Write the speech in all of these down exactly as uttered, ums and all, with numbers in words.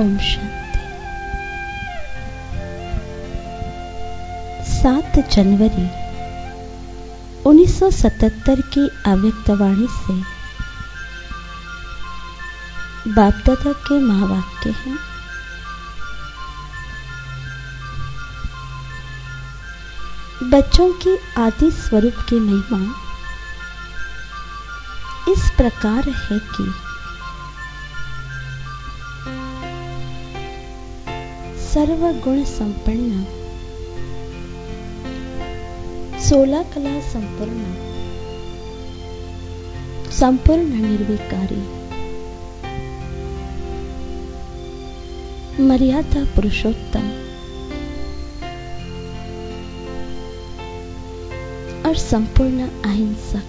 ओम शांति। सात जनवरी उन्नीस सौ सतहत्तर की अव्यक्तवाणी से बाप दादा के महावाक्य हैं। बच्चों की आदि स्वरूप की महिमा इस प्रकार है कि सर्वगुण संपन्न, सोलह कला संपूर्ण, संपूर्ण निर्विकारी, मर्यादा पुरुषोत्तम और संपूर्ण अहिंसक,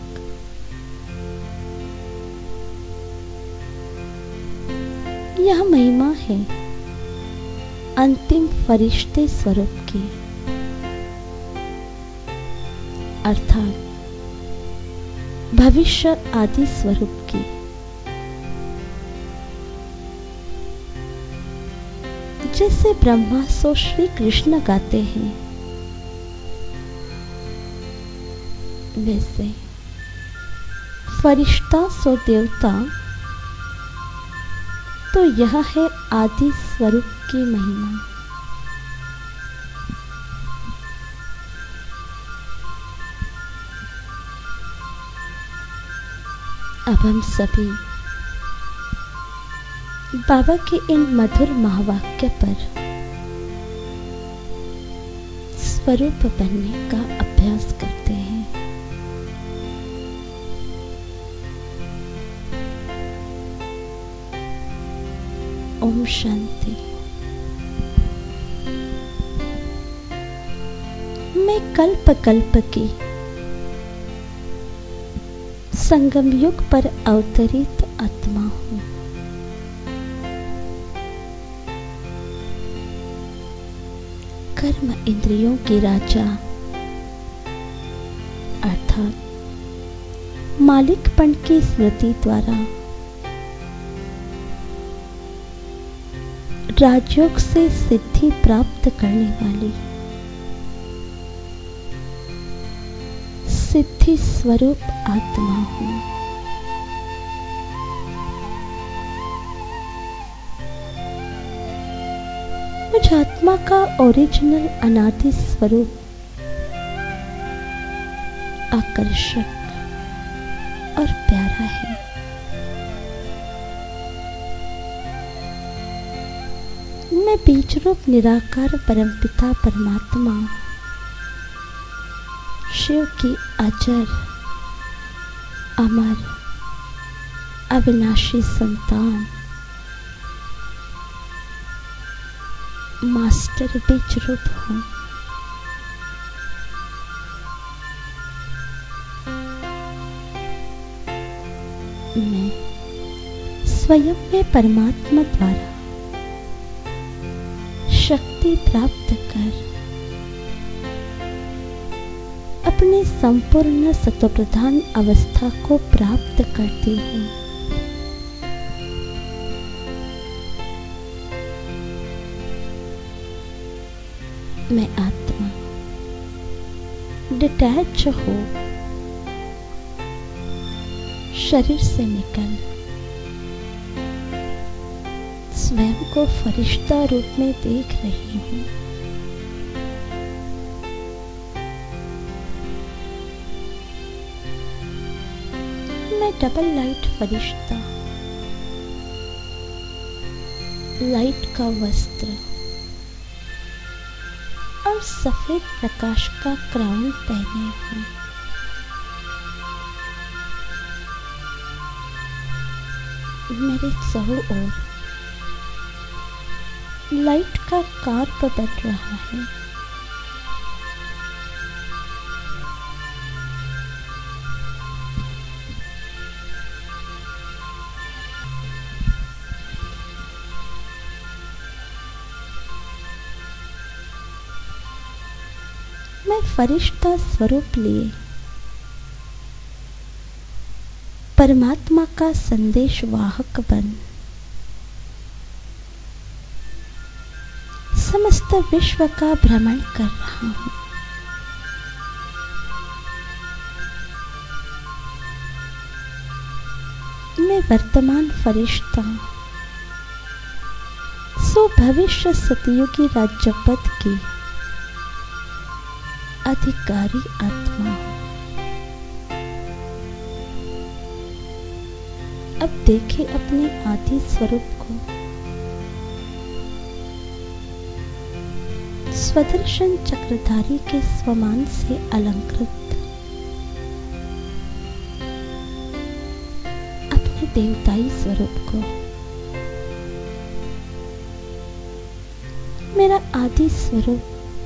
यह महिमा है अंतिम फरिश्ते स्वरूप की, अर्थात भविष्य आदि स्वरूप की। जैसे ब्रह्मा सो श्री कृष्ण गाते हैं, वैसे फरिश्ता सो देवता, तो यह है आदि स्वरूप की महिमा। अब हम सभी बाबा के इन मधुर महावाक्य पर स्वरूप बनने का अभ्यास करते हैं। ओम शांति। मैं कल्प कल्प की संगम युग पर अवतरित आत्मा हूं। कर्म इंद्रियों के राजा अर्थात मालिकपन की स्मृति द्वारा राजयोग से सिद्धि प्राप्त करने वाली सिद्धि स्वरूप आत्मा हूं। मुझ आत्मा का ओरिजिनल अनादि स्वरूप आकर्षक और प्यारा है। मैं बीज रूप निराकार परमपिता परमात्मा शिव की अजर अमर अविनाशी संतान मास्टर बीज रूप हूं। मैं स्वयं में परमात्मा द्वारा शक्ति प्राप्त कर अपने संपूर्ण सत्वप्रधान अवस्था को प्राप्त करती हूं। मैं आत्मा डिटैच हो शरीर से निकल स्वयं को फरिश्ता रूप में देख रही हूं। मैं डबल लाइट फरिश्ता, लाइट का वस्त्र और सफेद प्रकाश का क्राउन पहने हूं। मेरे चारों ओर लाइट का कार्प बन रहा है। मैं फरिश्ता स्वरूप लिए परमात्मा का संदेश वाहक बन समस्त विश्व का भ्रमण कर रहा हूं। मैं वर्तमान फरिश्ता, सो भविष्य सतयुगी राज्यपद की अधिकारी आत्मा हूं। अब देखें अपने आदि स्वरूप को। स्वदर्शन चक्रधारी के स्वमान से अलंकृत अपने देवताई स्वरूप को। मेरा आदि स्वरूप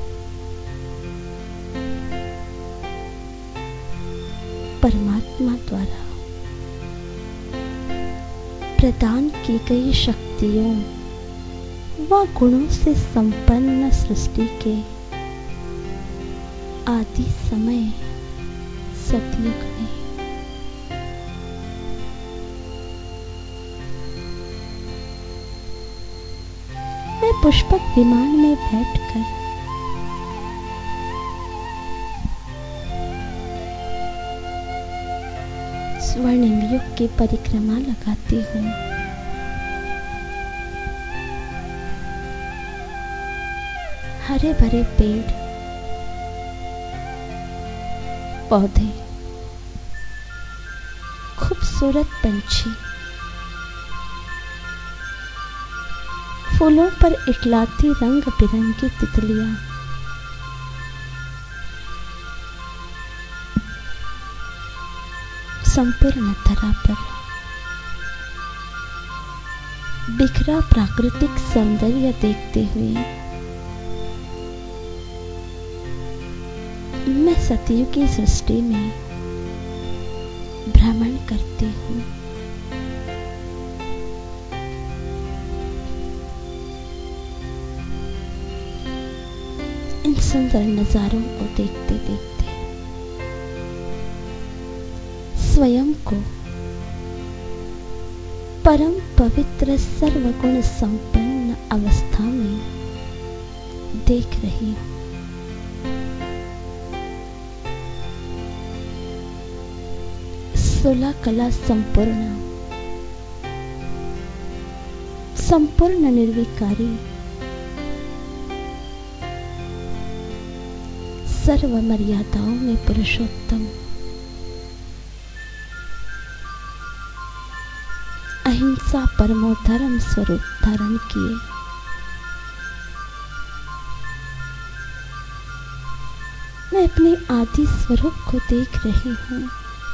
परमात्मा द्वारा प्रदान की गई शक्तियों व गुणों से संपन्न सृष्टि के आदि समय सतयुग में मैं पुष्पक विमान में बैठकर स्वर्णिम युग की परिक्रमा लगाती हूं। हरे भरे पेड़ पौधे, खूबसूरत पंछी, फूलों पर इटलाती रंग बिरंगी तितलियां, संपूर्ण धरा पर बिखरा प्राकृतिक सौंदर्य देखते हुए मैं सतयुग की सृष्टि में भ्रमण करती हूं। इन सुंदर नजारों को देखते देखते स्वयं को परम पवित्र सर्वगुण संपन्न अवस्था में देख रही हूं। सोलह कला संपूर्ण, संपूर्ण निर्विकारी, सर्व मर्यादाओं में पुरुषोत्तम, अहिंसा परमो धर्म स्वरूप धारण किए मैं अपने आदि स्वरूप को देख रही हूं।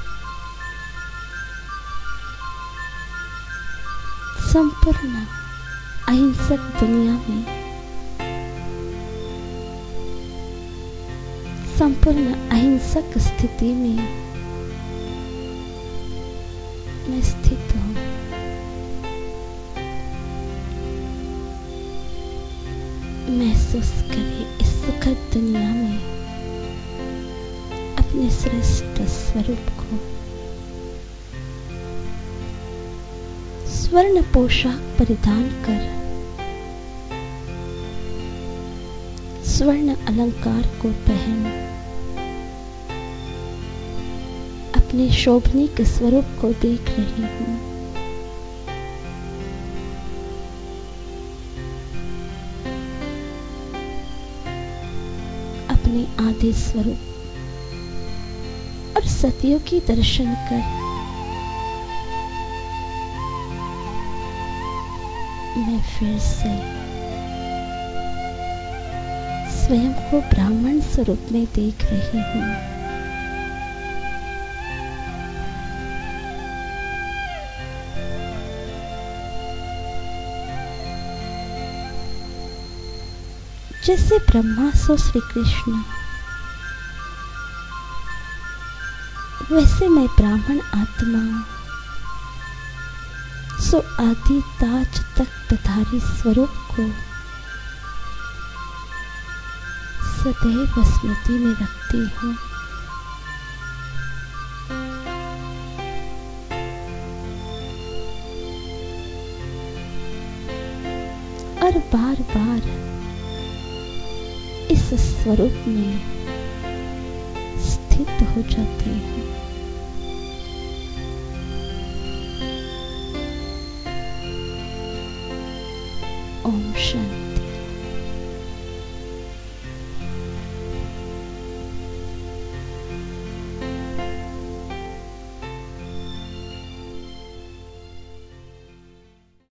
संपूर्ण अहिंसक दुनिया में, संपूर्ण अहिंसक स्थिति में मैं स्थित हूं। महसूस करें इस सुखद दुनिया में अपने श्रेष्ठ स्वरूप को। स्वर्ण पोशाक परिधान कर, स्वर्ण अलंकार को पहन अपने शोभनीक स्वरूप को देख रही हूं। अपने आदि स्वरूप और सतयुग की दर्शन कर मैं फिर से स्वयं को ब्राह्मण स्वरूप में देख रही हूं। जैसे ब्रह्मा सो श्री कृष्ण, वैसे मैं ब्राह्मण आत्मा सो आदि ताज तख्तधारी स्वरूप को सदैव स्मृति में रखती हूं। और बार बार इस स्वरूप में स्थित हो जाते हैं। ओम शांति।